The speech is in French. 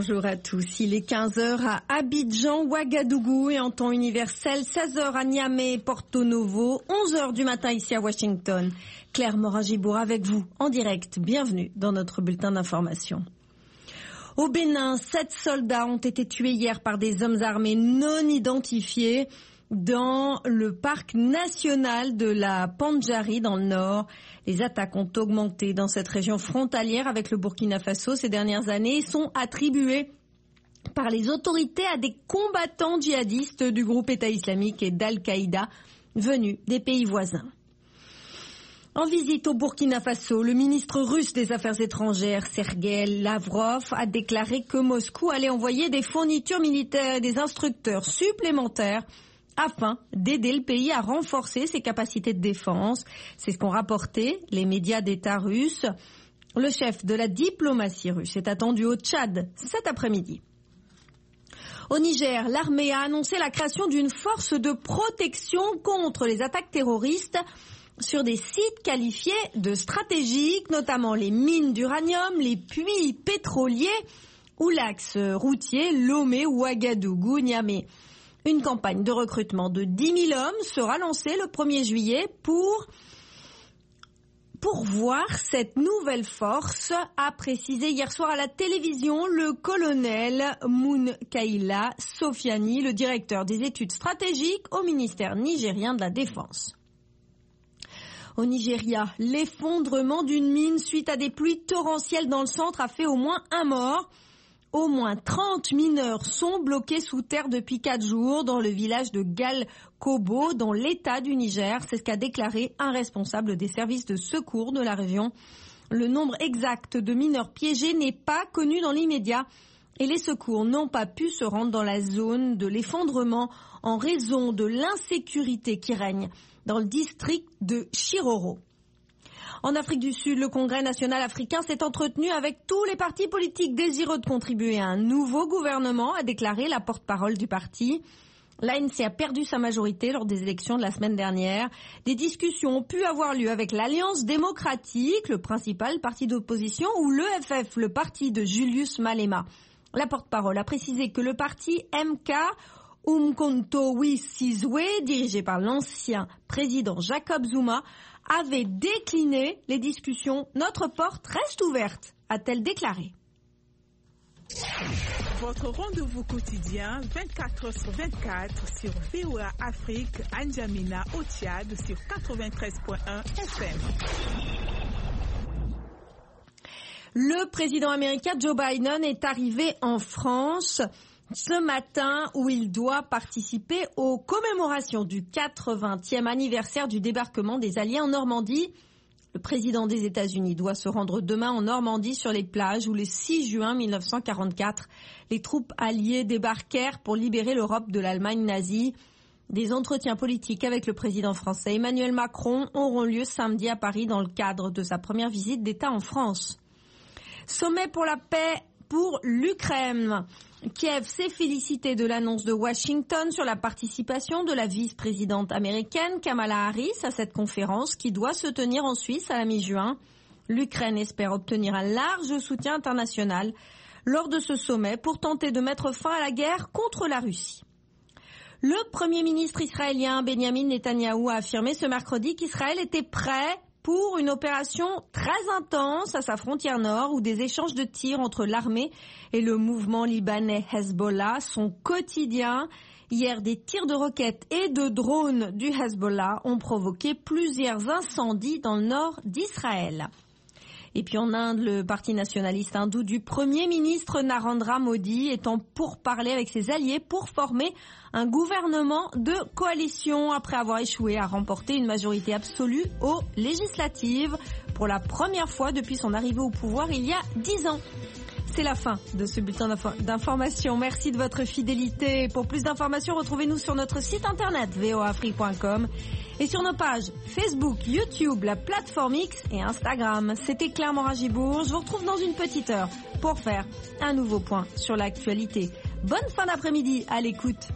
Bonjour à tous, il est 15h à Abidjan, Ouagadougou et en temps universel, 16h à Niamey, Porto Novo, 11h du matin ici à Washington. Claire Morin-Gibour avec vous en direct, bienvenue dans notre bulletin d'information. Au Bénin, 7 soldats ont été tués hier par des hommes armés non identifiés dans le parc national de la Pandjari dans le nord. Les attaques ont augmenté dans cette région frontalière avec le Burkina Faso ces dernières années et sont attribuées par les autorités à des combattants djihadistes du groupe État islamique et d'Al-Qaïda venus des pays voisins. En visite au Burkina Faso, le ministre russe des Affaires étrangères, Sergei Lavrov, a déclaré que Moscou allait envoyer des fournitures militaires et des instructeurs supplémentaires afin d'aider le pays à renforcer ses capacités de défense. C'est ce qu'ont rapporté les médias d'État russes. Le chef de la diplomatie russe est attendu au Tchad cet après-midi. Au Niger, l'armée a annoncé la création d'une force de protection contre les attaques terroristes sur des sites qualifiés de stratégiques, notamment les mines d'uranium, les puits pétroliers ou l'axe routier Lomé-Ouagadougou-Niamey. Une campagne de recrutement de 10 000 hommes sera lancée le 1er juillet pour voir cette nouvelle force, a précisé hier soir à la télévision le colonel Mounkaila Sofiani, le directeur des études stratégiques au ministère nigérien de la Défense. Au Nigeria, l'effondrement d'une mine suite à des pluies torrentielles dans le centre a fait au moins un mort. Au moins 30 mineurs sont bloqués sous terre depuis 4 jours dans le village de Galkobo, dans l'état du Niger. C'est ce qu'a déclaré un responsable des services de secours de la région. Le nombre exact de mineurs piégés n'est pas connu dans l'immédiat et les secours n'ont pas pu se rendre dans la zone de l'effondrement en raison de l'insécurité qui règne dans le district de Chiroro. En Afrique du Sud, le Congrès national africain s'est entretenu avec tous les partis politiques désireux de contribuer à un nouveau gouvernement, a déclaré la porte-parole du parti. L'ANC a perdu sa majorité lors des élections de la semaine dernière. Des discussions ont pu avoir lieu avec l'Alliance démocratique, le principal parti d'opposition, ou l'EFF, le parti de Julius Malema. La porte-parole a précisé que le parti MK Umkhonto we Sizwe, dirigé par l'ancien président Jacob Zuma, avait décliné les discussions. Notre porte reste ouverte, a-t-elle déclaré. Votre rendez-vous quotidien 24/24 sur VOA Afrique, à N'Djamena au Tchad sur 93.1 FM. Le président américain Joe Biden est arrivé en France ce matin où il doit participer aux commémorations du 80e anniversaire du débarquement des Alliés en Normandie. Le président des États-Unis doit se rendre demain en Normandie sur les plages où le 6 juin 1944, les troupes alliées débarquèrent pour libérer l'Europe de l'Allemagne nazie. Des entretiens politiques avec le président français Emmanuel Macron auront lieu samedi à Paris dans le cadre de sa première visite d'État en France. Sommet pour la paix pour l'Ukraine. Kiev s'est félicité de l'annonce de Washington sur la participation de la vice-présidente américaine Kamala Harris à cette conférence qui doit se tenir en Suisse à la mi-juin. L'Ukraine espère obtenir un large soutien international lors de ce sommet pour tenter de mettre fin à la guerre contre la Russie. Le Premier ministre israélien Benjamin Netanyahou a affirmé ce mercredi qu'Israël était prêt pour une opération très intense à sa frontière nord où des échanges de tirs entre l'armée et le mouvement libanais Hezbollah sont quotidiens. Hier, des tirs de roquettes et de drones du Hezbollah ont provoqué plusieurs incendies dans le nord d'Israël. Et puis en Inde, le parti nationaliste hindou du Premier ministre Narendra Modi est en pourparlers avec ses alliés pour former un gouvernement de coalition après avoir échoué à remporter une majorité absolue aux législatives pour la première fois depuis son arrivée au pouvoir il y a 10 ans. C'est la fin de ce bulletin d'information. Merci de votre fidélité. Pour plus d'informations, retrouvez-nous sur notre site internet voafrique.com et sur nos pages Facebook, YouTube, la plateforme X et Instagram. C'était Claire Morin-Gibour. Je vous retrouve dans une petite heure pour faire un nouveau point sur l'actualité. Bonne fin d'après-midi à l'écoute